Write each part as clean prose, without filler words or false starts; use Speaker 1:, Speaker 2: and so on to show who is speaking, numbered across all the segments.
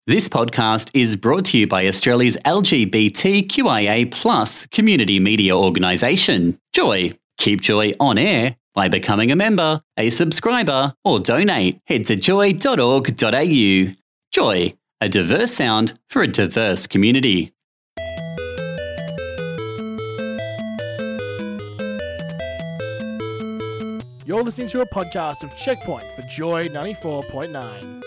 Speaker 1: This podcast is brought to you by Australia's LGBTQIA+ community media organisation, Joy. Keep Joy on air by becoming a member, a subscriber, or donate. Head to joy.org.au. Joy, a diverse sound for a diverse community.
Speaker 2: You're listening to a podcast of Checkpoint for Joy 94.9.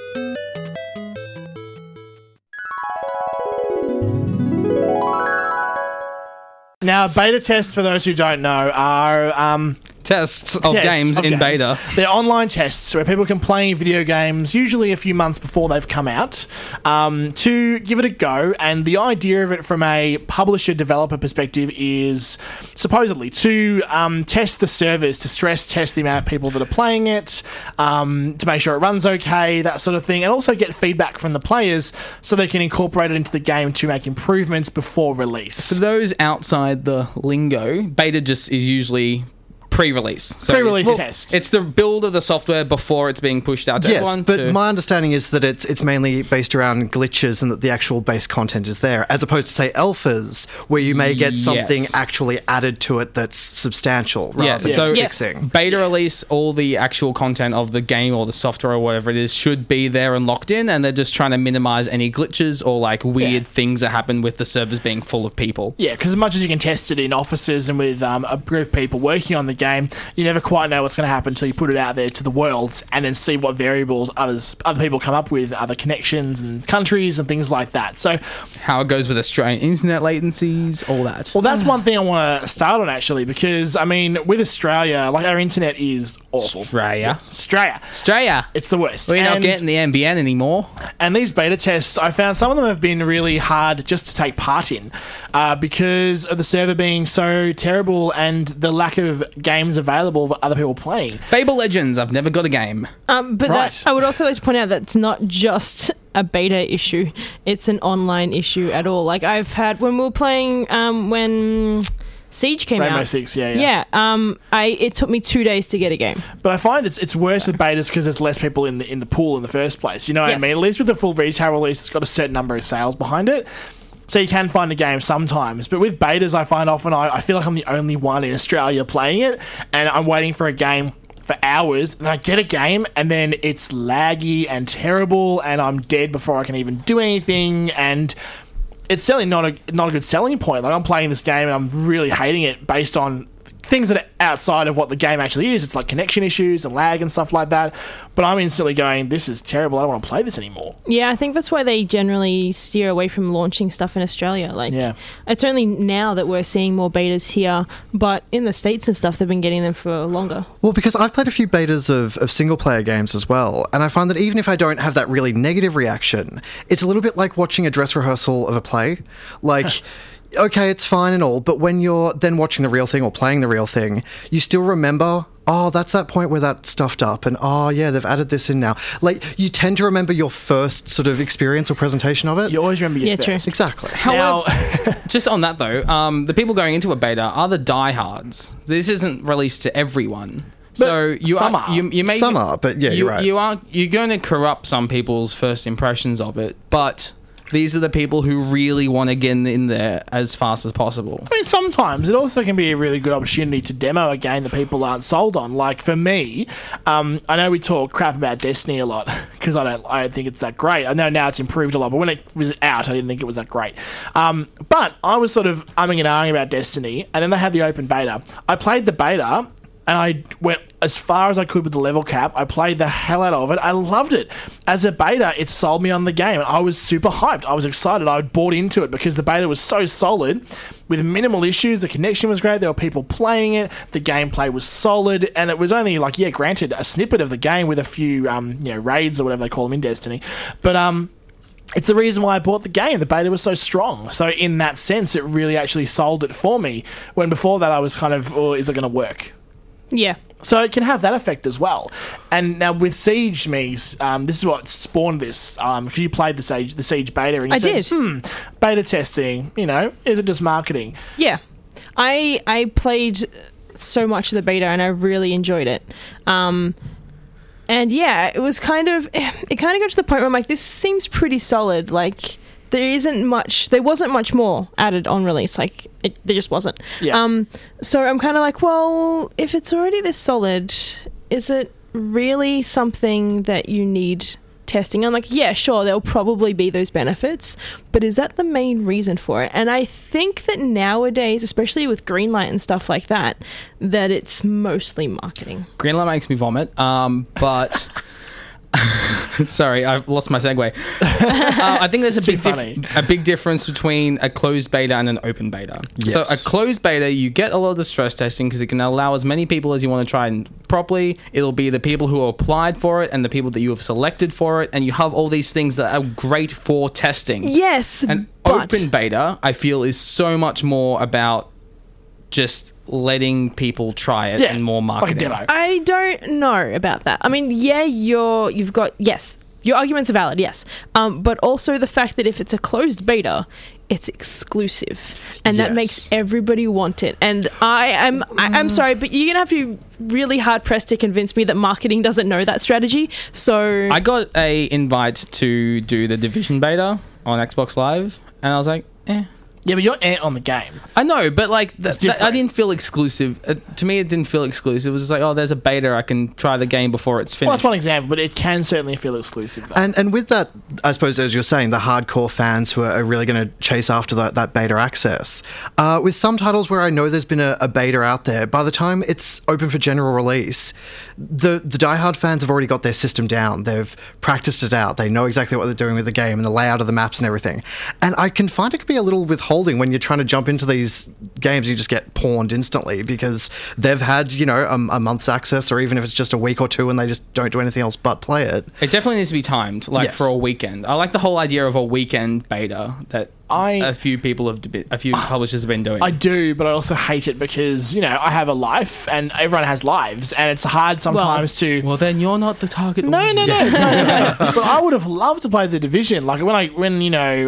Speaker 2: Now, beta tests, for those who don't know, are
Speaker 3: tests of games in beta.
Speaker 2: They're online tests where people can play video games, usually a few months before they've come out, to give it a go. And the idea of it from a publisher-developer perspective is supposedly to test the servers, to stress test the amount of people that are playing it, to make sure it runs okay, that sort of thing, and also get feedback from the players so they can incorporate it into the game to make improvements before release.
Speaker 3: For those outside the lingo, beta just is usually pre-release. So
Speaker 2: pre-release test.
Speaker 3: It's the build of the software before it's being pushed out to everyone.
Speaker 4: Yes, but my understanding is that it's mainly based around glitches and that the actual base content is there, as opposed to, say, alphas, where you may get something actually added to it that's substantial rather than fixing.
Speaker 3: Beta release, all the actual content of the game or the software or whatever it is should be there and locked in, and they're just trying to minimize any glitches or like weird things that happen with the servers being full of people.
Speaker 2: Yeah, because as much as you can test it in offices and with a group of people working on the game, you never quite know what's going to happen until you put it out there to the world and then see what variables other people come up with, other connections and countries and things like that. So
Speaker 3: how it goes with Australian internet latencies, all that.
Speaker 2: Well, that's one thing I want to start on, actually, because, I mean, with Australia, like, our internet is awful.
Speaker 3: Australia.
Speaker 2: It's the worst.
Speaker 3: We're not getting the NBN anymore.
Speaker 2: And these beta tests, I found some of them have been really hard just to take part in because of the server being so terrible and the lack of games available for other people playing.
Speaker 3: Fable Legends, I've never got a game.
Speaker 5: But I would also like to point out that it's not just a beta issue, it's an online issue at all. Like, I've had, when we were playing, when Siege came
Speaker 2: Rainbow
Speaker 5: out.
Speaker 2: Six,
Speaker 5: it took me 2 days to get a game.
Speaker 2: But I find it's worse with betas because there's less people in the pool in the first place. You know what I mean? At least with the full retail release, it's got a certain number of sales behind it. So you can find a game sometimes. But with betas, I find often I feel like I'm the only one in Australia playing it, and I'm waiting for a game for hours, and then I get a game, and then it's laggy and terrible, and I'm dead before I can even do anything, and it's certainly not a good selling point. Like, I'm playing this game, and I'm really hating it based on things that are outside of what the game actually is. It's like connection issues and lag and stuff like that. But I'm instantly going, this is terrible. I don't want to play this anymore.
Speaker 5: Yeah, I think that's why they generally steer away from launching stuff in Australia. It's only now that we're seeing more betas here, but in the States and stuff, they've been getting them for longer.
Speaker 4: Well, because I've played a few betas of single-player games as well, and I find that even if I don't have that really negative reaction, it's a little bit like watching a dress rehearsal of a play. Like... okay, it's fine and all, but when you're then watching the real thing or playing the real thing, you still remember, oh, that's that point where that stuffed up, and oh, yeah, they've added this in now. Like, you tend to remember your first sort of experience or presentation of it.
Speaker 2: You always remember your first.
Speaker 5: True.
Speaker 4: Exactly.
Speaker 3: However, just on that, though, the people going into a beta are the diehards. This isn't released to everyone. So
Speaker 4: some are, but yeah, you're right.
Speaker 3: You're going to corrupt some people's first impressions of it, but these are the people who really want to get in there as fast as possible.
Speaker 2: I mean, sometimes it also can be a really good opportunity to demo a game that people aren't sold on. Like, for me, I know we talk crap about Destiny a lot because I don't think it's that great. I know now it's improved a lot, but when it was out, I didn't think it was that great. But I was sort of umming and ahhing about Destiny, and then they had the open beta. I played the beta, and I went as far as I could with the level cap. I played the hell out of it. I loved it. As a beta, it sold me on the game. I was super hyped. I was excited. I bought into it because the beta was so solid with minimal issues. The connection was great. There were people playing it. The gameplay was solid. And it was only granted, a snippet of the game with a few raids or whatever they call them in Destiny. But it's the reason why I bought the game. The beta was so strong. So in that sense, it really actually sold it for me. When before that, I was kind of, is it going to work?
Speaker 5: Yeah.
Speaker 2: So it can have that effect as well. And now with Siege, this is what spawned this, because you played the Siege beta, and you said, beta testing, is it just marketing?
Speaker 5: Yeah. I played so much of the beta, and I really enjoyed it. And yeah, it kind of got to the point where I'm like, this seems pretty solid. Like, there wasn't much more added on release. Like, there just wasn't.
Speaker 2: Yeah.
Speaker 5: So I'm kind of like, well, if it's already this solid, is it really something that you need testing? I'm like, yeah, sure, there'll probably be those benefits, but is that the main reason for it? And I think that nowadays, especially with Greenlight and stuff like that, that it's mostly marketing.
Speaker 3: Greenlight makes me vomit, but sorry, I've lost my segue. I think there's a big difference between a closed beta and an open beta.
Speaker 4: Yes.
Speaker 3: So a closed beta, you get a lot of the stress testing because it can allow as many people as you want to try and properly. It'll be the people who applied for it and the people that you have selected for it, and you have all these things that are great for testing.
Speaker 5: Yes,
Speaker 3: An
Speaker 5: but
Speaker 3: open beta, I feel, is so much more about just letting people try it and more marketing.
Speaker 2: Like a demo.
Speaker 5: I don't know about that. I mean, yeah, your arguments are valid, yes. But also the fact that if it's a closed beta, it's exclusive, and that
Speaker 4: Yes.
Speaker 5: makes everybody want it. And I'm sorry, but you're gonna have to be really hard pressed to convince me that marketing doesn't know that strategy. So
Speaker 3: I got a invite to do the Division beta on Xbox Live, and I was like,
Speaker 2: Yeah, but you're on the game.
Speaker 3: I know, but like I
Speaker 2: different.
Speaker 3: didn't feel exclusive. To me, it didn't feel exclusive. It was just like, oh, there's a beta. I can try the game before it's
Speaker 2: Well,
Speaker 3: finished.
Speaker 2: that's one example, but it can certainly feel exclusive, though.
Speaker 4: And with that, I suppose, as you're saying, the hardcore fans who are really going to chase after that beta access. With some titles where I know there's been a beta out there, by the time it's open for general release, the diehard fans have already got their system down. They've practiced it out. They know exactly what they're doing with the game and the layout of the maps and everything. And I can find it can be a little withholding when you're trying to jump into these games. You just get pawned instantly because they've had, a month's access, or even if it's just a week or two and they just don't do anything else but play it.
Speaker 3: It definitely needs to be timed, like
Speaker 4: Yes.
Speaker 3: for a weekend. I like the whole idea of a weekend beta that
Speaker 2: I-
Speaker 3: a few publishers have been doing.
Speaker 2: I do, but I also hate it because, I have a life and everyone has lives, and it's hard sometimes to...
Speaker 3: well, then you're not the target.
Speaker 2: No. But I would have loved to play The Division. Like, when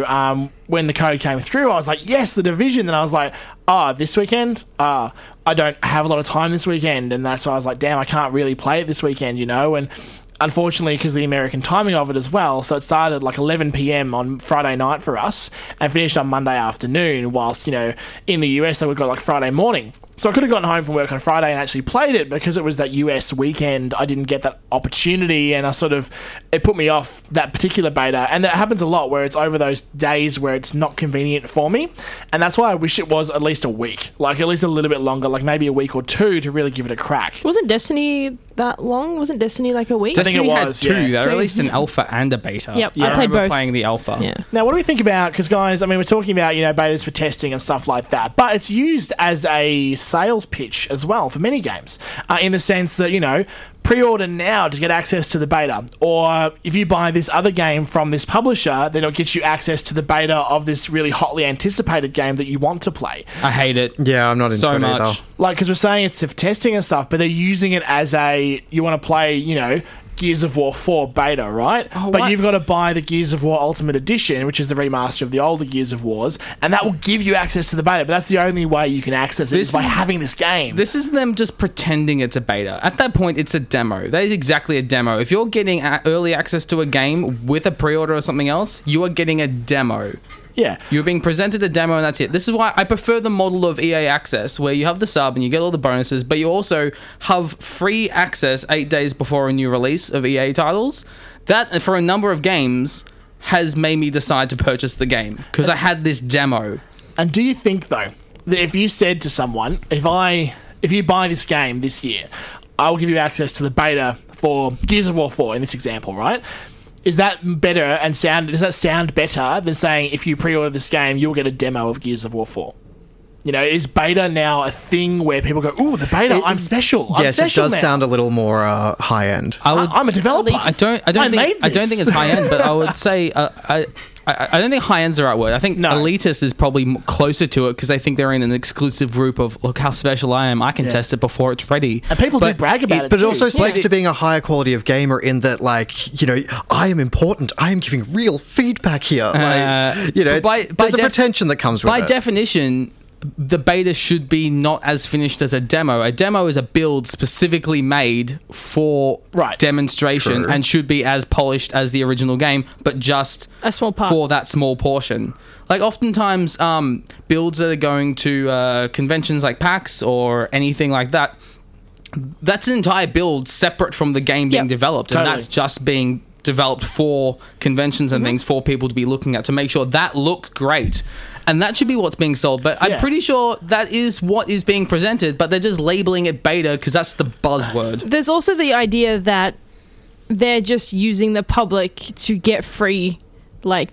Speaker 2: the code came through, I was like, yes, The Division. And I was like, this weekend? I don't have a lot of time this weekend. And that's why I was like, damn, I can't really play it this weekend, And unfortunately, because of the American timing of it as well, so it started like 11 p.m. on Friday night for us and finished on Monday afternoon, whilst, in the US, they would go like Friday morning. So I could have gotten home from work on Friday and actually played it, because it was that US weekend. I didn't get that opportunity, and it put me off that particular beta. And that happens a lot, where it's over those days where it's not convenient for me. And that's why I wish it was at least a week, like at least a little bit longer, like maybe a week or two to really give it a crack.
Speaker 5: wasn't Destiny that long? Wasn't Destiny like a week?
Speaker 2: think it
Speaker 3: Destiny had
Speaker 2: was,
Speaker 3: two.
Speaker 2: yeah.
Speaker 3: They
Speaker 5: Two.
Speaker 3: released an alpha and a beta.
Speaker 5: Yep,
Speaker 3: I
Speaker 5: I played
Speaker 3: remember
Speaker 5: both.
Speaker 3: playing the alpha.
Speaker 5: Yeah.
Speaker 2: Now, what do we think about, because guys, I mean, we're talking about, betas for testing and stuff like that, but it's used as a sales pitch as well for many games, in the sense that, pre-order now to get access to the beta, or if you buy this other game from this publisher, then it'll get you access to the beta of this really hotly anticipated game that you want to play.
Speaker 3: I hate it.
Speaker 4: Yeah, I'm not into
Speaker 3: so
Speaker 4: it
Speaker 3: much.
Speaker 4: either.
Speaker 2: Like, because we're saying it's for testing and stuff, but they're using it as you want to play, Gears of War 4 beta, right?
Speaker 3: Oh,
Speaker 2: but
Speaker 3: what?
Speaker 2: you've got to buy the Gears of War Ultimate Edition, which is the remaster of the older Gears of Wars, and that will give you access to the beta, but that's the only way you can access it, is by having this game.
Speaker 3: This is them just pretending it's a beta. At that point, it's a demo. That is exactly a demo. If you're getting early access to a game with a pre-order or something else, you are getting a demo.
Speaker 2: Yeah.
Speaker 3: You're being presented a demo and that's it. This is why I prefer the model of EA Access, where you have the sub and you get all the bonuses, but you also have free access 8 days before a new release of EA titles. That, for a number of games, has made me decide to purchase the game, because I had this demo.
Speaker 2: And do you think, though, that if you said to someone, if you buy this game this year, I will give you access to the beta for Gears of War 4 in this example, right? Is that better and does that sound better than saying, if you pre-order this game, you'll get a demo of Gears of War 4? Is beta now a thing where people go, ooh, the beta, I'm special. I'm
Speaker 4: Yes, it
Speaker 2: special
Speaker 4: does
Speaker 2: now.
Speaker 4: sound a little more high end.
Speaker 2: I'm a developer.
Speaker 3: I don't think it's high end, but I would say I don't think high end's the right word. I think
Speaker 2: No.
Speaker 3: elitist is probably closer to it, because they think they're in an exclusive group of, look how special I am. I can test it before it's ready.
Speaker 2: And people do
Speaker 3: But
Speaker 2: brag about it
Speaker 4: But it
Speaker 2: too.
Speaker 4: also speaks to being a higher quality of gamer, in that, I am important. I am giving real feedback here.
Speaker 3: But
Speaker 4: There's a pretension that comes with
Speaker 3: By
Speaker 4: it.
Speaker 3: definition, the beta should be not as finished as a demo. A demo is a build specifically made for
Speaker 2: Right.
Speaker 3: demonstration
Speaker 4: True.
Speaker 3: and should be as polished as the original game, but just
Speaker 5: A small part.
Speaker 3: for that small portion. Like oftentimes, builds that are going to conventions like PAX or anything like that, that's an entire build separate from the game being
Speaker 5: Yep.
Speaker 3: developed,
Speaker 2: Totally.
Speaker 3: and that's just being developed for conventions and things for people to be looking at to make sure that looked great. And that should be what's being sold. But
Speaker 2: Yeah.
Speaker 3: I'm pretty sure that is what is being presented, but they're just labeling it beta because that's the buzzword.
Speaker 5: There's also the idea that they're just using the public to get free, like,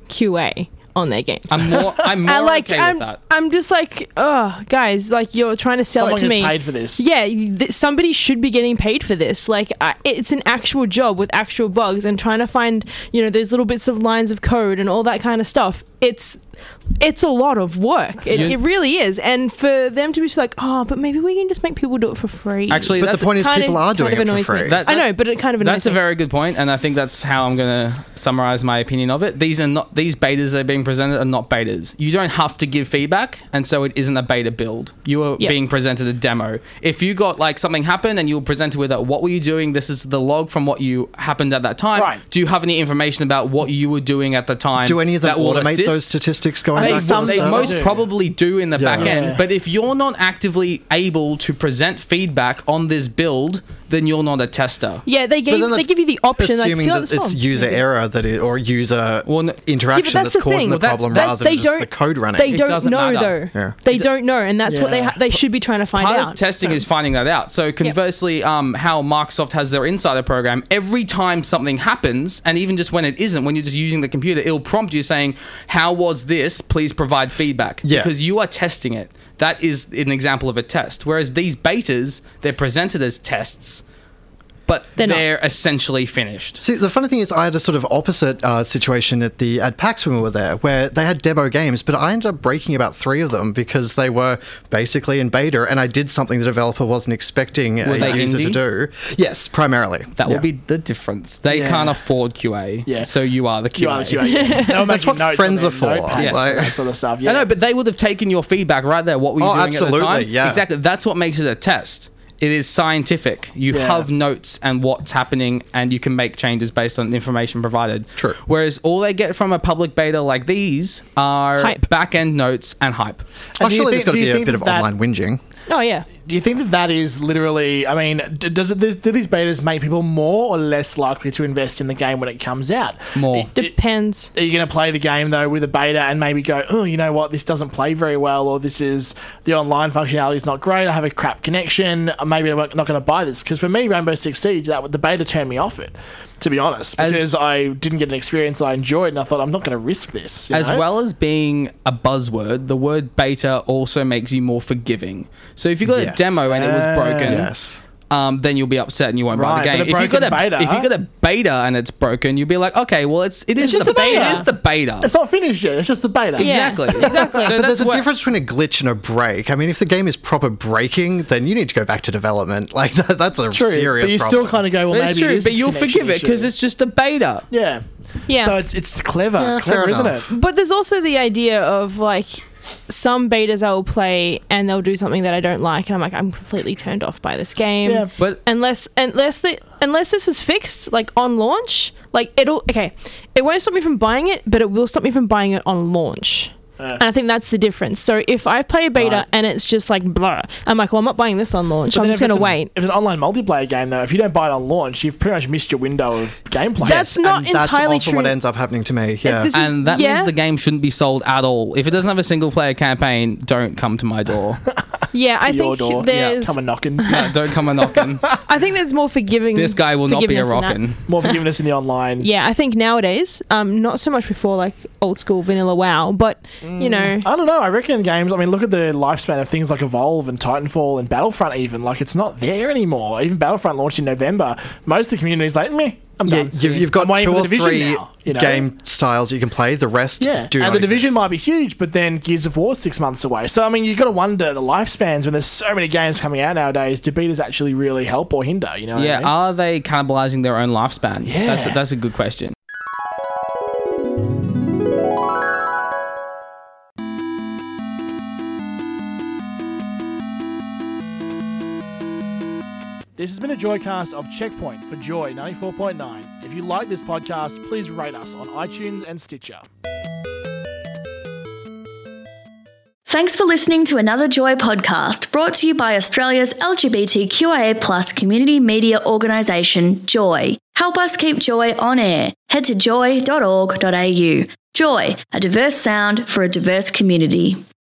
Speaker 5: QA on their games.
Speaker 3: I'm more
Speaker 5: And,
Speaker 3: okay
Speaker 5: I'm,
Speaker 3: with that.
Speaker 5: I'm just like, oh, guys, like, you're trying to sell
Speaker 2: Someone
Speaker 5: it to
Speaker 2: gets
Speaker 5: me.
Speaker 2: paid for this.
Speaker 5: Yeah, somebody should be getting paid for this. Like, it's an actual job with actual bugs and trying to find, those little bits of lines of code and all that kind of stuff. It's a lot of work. It really is. And for them to be just like, oh, but maybe we can just make people do it for free.
Speaker 3: Actually,
Speaker 4: But
Speaker 3: that's
Speaker 4: the point is,
Speaker 5: kind
Speaker 4: people are doing it for
Speaker 5: annoys me.
Speaker 4: free.
Speaker 5: I know, but it kind of annoys
Speaker 3: That's a
Speaker 5: me.
Speaker 3: very good point, and I think that's how I'm going to summarize my opinion of it. These betas that are being presented are not betas. You don't have to give feedback, and so it isn't a beta build. You are
Speaker 5: Yep.
Speaker 3: being presented a demo. If you got like something happen and you were presented with what were you doing? This is the log from what you happened at that time.
Speaker 2: Right.
Speaker 3: Do you have any information about what you were doing at the time?
Speaker 4: Do any of them
Speaker 3: that will
Speaker 4: automate
Speaker 3: assist?
Speaker 4: those statistics going
Speaker 3: They,
Speaker 4: back to the
Speaker 3: they
Speaker 4: server?
Speaker 3: most
Speaker 2: do.
Speaker 3: probably do in the
Speaker 4: Yeah.
Speaker 3: back end,
Speaker 2: Yeah.
Speaker 3: but if you're not actively able to present feedback on this build, then you're not a tester.
Speaker 5: Yeah, they
Speaker 4: But then
Speaker 5: they
Speaker 4: that's
Speaker 5: give you the option. Like,
Speaker 4: assuming
Speaker 5: fill out
Speaker 4: that
Speaker 5: this
Speaker 4: it's
Speaker 5: form.
Speaker 4: user error or user
Speaker 3: Well,
Speaker 4: interaction
Speaker 5: Yeah, but
Speaker 4: that's
Speaker 5: that's the
Speaker 4: causing
Speaker 5: thing.
Speaker 4: the
Speaker 3: Well, that's-
Speaker 4: problem
Speaker 3: that's-
Speaker 4: rather
Speaker 5: they
Speaker 4: than just
Speaker 5: don't-
Speaker 4: the code running.
Speaker 5: They
Speaker 3: It
Speaker 5: don't
Speaker 3: doesn't
Speaker 5: know
Speaker 3: matter.
Speaker 5: though.
Speaker 4: Yeah.
Speaker 5: They don't know, and that's what
Speaker 2: Yeah.
Speaker 5: they should be trying to find
Speaker 3: Part
Speaker 5: out.
Speaker 3: of testing
Speaker 5: So-
Speaker 3: is finding that out. So conversely, how Microsoft has their insider program, every time something happens, and even just when it isn't, when you're just using the computer, it'll prompt you saying, how was this? Please provide feedback.
Speaker 4: Yeah.
Speaker 3: Because you are testing it. That is an example of a test. Whereas these betas, they're presented as tests, but
Speaker 5: They're
Speaker 3: they're,
Speaker 5: not.
Speaker 3: essentially finished.
Speaker 4: See, the funny thing is, I had a sort of opposite situation at PAX when we were there, where they had demo games, but I ended up breaking about 3 of them because they were basically in beta, and I did something the developer wasn't expecting
Speaker 3: Were
Speaker 4: a
Speaker 3: they
Speaker 4: user to
Speaker 3: indie?
Speaker 4: do. Yes, primarily.
Speaker 3: That
Speaker 4: Yeah.
Speaker 3: will be the difference. They
Speaker 2: Yeah.
Speaker 3: can't afford QA,
Speaker 2: Yeah.
Speaker 3: so you are the QA.
Speaker 2: You are the QA. Yeah. They'll make
Speaker 4: what
Speaker 2: notes
Speaker 4: friends
Speaker 2: on
Speaker 4: are for.
Speaker 2: their notepads,
Speaker 3: Yes.
Speaker 4: Like-
Speaker 2: that sort of stuff. Yeah.
Speaker 3: I know, but they would have taken your feedback right there. What were you
Speaker 4: Oh,
Speaker 3: doing
Speaker 4: absolutely,
Speaker 3: at the time?
Speaker 4: yeah.
Speaker 3: Exactly. That's what makes it a test. It is scientific. You
Speaker 2: Yeah.
Speaker 3: have notes and what's happening, and you can make changes based on the information provided.
Speaker 4: True.
Speaker 3: Whereas all they get from a public beta like these are
Speaker 5: Hype.
Speaker 3: back-end notes and hype.
Speaker 4: Oh,
Speaker 2: do you
Speaker 4: surely
Speaker 2: think-
Speaker 4: there's got to
Speaker 2: do you
Speaker 4: be a
Speaker 2: think
Speaker 4: bit of
Speaker 2: that-
Speaker 4: online whinging.
Speaker 5: Oh yeah.
Speaker 2: Do you think that is literally? I mean, do these betas make people more or less likely to invest in the game when it comes out?
Speaker 3: More.
Speaker 5: Depends.
Speaker 2: Are you going to play the game though with a beta and maybe go, oh, you know what, this doesn't play very well, or this is the online functionality is not great. I have a crap connection. Maybe I'm not going to buy this because for me, Rainbow Six Siege, the beta turned me off it. To be honest, because I didn't get an experience that I enjoyed, and I thought I'm not going to risk this. you
Speaker 3: As
Speaker 2: know?
Speaker 3: well as being a buzzword, the word beta also makes you more forgiving. So if you got a
Speaker 4: Yes.
Speaker 3: demo and it was broken,
Speaker 4: Yes.
Speaker 3: then you'll be upset and you won't buy
Speaker 2: Right,
Speaker 3: the game.
Speaker 2: but a
Speaker 3: If you got
Speaker 2: broken beta-
Speaker 3: if you got a beta and it's broken, you'll be like, okay, well it is
Speaker 2: just
Speaker 3: the
Speaker 2: a beta.
Speaker 3: It is the beta.
Speaker 2: It's not finished yet. It's just the beta.
Speaker 5: Yeah.
Speaker 3: Exactly.
Speaker 5: Exactly.
Speaker 3: So
Speaker 4: But there's
Speaker 3: that's
Speaker 4: a
Speaker 3: what-
Speaker 4: difference between a glitch and a break. I mean, if the game is proper breaking, then you need to go back to development. Like that's a
Speaker 2: True,
Speaker 4: serious
Speaker 2: but you
Speaker 4: problem.
Speaker 2: still kind of go, well,
Speaker 3: It's
Speaker 2: maybe
Speaker 3: true,
Speaker 2: it is
Speaker 3: but
Speaker 2: this
Speaker 3: you'll
Speaker 2: connection
Speaker 3: forgive it because
Speaker 2: issue.
Speaker 3: it's just a beta.
Speaker 2: yeah.
Speaker 5: Yeah.
Speaker 2: So it's clever,
Speaker 4: Yeah,
Speaker 2: clever,
Speaker 4: fair
Speaker 2: isn't
Speaker 4: enough.
Speaker 2: it?
Speaker 5: But there's also the idea of like some betas I will play and they'll do something that I don't like, and I'm like, I'm completely turned off by this game.
Speaker 2: Yeah.
Speaker 3: But
Speaker 5: Unless this is fixed, like on launch, like it won't stop me from buying it, but it will stop me from buying it on launch. And I think that's the difference. So if I play a beta
Speaker 2: Right.
Speaker 5: and it's just like blah, I'm like, well, I'm not buying this on launch.
Speaker 2: But
Speaker 5: I'm
Speaker 2: then
Speaker 5: just
Speaker 2: if
Speaker 5: going to
Speaker 2: it's
Speaker 5: wait.
Speaker 2: If it's an online multiplayer game, though, if you don't buy it on launch, you've pretty much missed your window of gameplay.
Speaker 5: That's not
Speaker 4: and that's
Speaker 5: entirely
Speaker 4: often
Speaker 5: true.
Speaker 4: what ends up happening to me. Yeah.
Speaker 5: This is-
Speaker 3: and that
Speaker 5: yeah.
Speaker 3: means the game shouldn't be sold at all. If it doesn't have a single player campaign, don't come to my door.
Speaker 5: Yeah, I
Speaker 2: your
Speaker 5: think
Speaker 2: door.
Speaker 5: there's.
Speaker 2: Come and knocking.
Speaker 3: Don't come a knocking.
Speaker 5: I think there's more forgiving.
Speaker 3: This guy will not be a
Speaker 5: forgiveness in that.
Speaker 3: rockin'.
Speaker 2: More forgiveness in the online.
Speaker 5: Yeah, I think nowadays, not so much before like old school vanilla WoW, but you know,
Speaker 2: I don't know. I reckon games. I mean, look at the lifespan of things like Evolve and Titanfall and Battlefront. Even like it's not there anymore. Even Battlefront launched in November. Most of the community's like, meh. I'm
Speaker 4: Yeah,
Speaker 2: done.
Speaker 4: you've got
Speaker 2: I'm waiting
Speaker 4: 2
Speaker 2: for
Speaker 4: or
Speaker 2: the Division
Speaker 4: 3
Speaker 2: now, you know?
Speaker 4: game styles you can play. The rest
Speaker 2: Yeah,
Speaker 4: do
Speaker 2: and
Speaker 4: not
Speaker 2: the Division
Speaker 4: exist.
Speaker 2: might be huge, but then Gears of War 6 months away. So I mean, you've got to wonder the lifespans when there's so many games coming out nowadays. Do betas actually really help or hinder? You know? What I
Speaker 3: Yeah,
Speaker 2: mean?
Speaker 3: are they cannibalizing their own lifespan?
Speaker 2: Yeah.
Speaker 3: That's a good question.
Speaker 2: This has been a Joycast of Checkpoint for Joy 94.9. If you like this podcast, please rate us on iTunes and Stitcher.
Speaker 6: Thanks for listening to another Joy podcast brought to you by Australia's LGBTQIA+ community media organisation, Joy. Help us keep Joy on air. Head to joy.org.au. Joy, a diverse sound for a diverse community.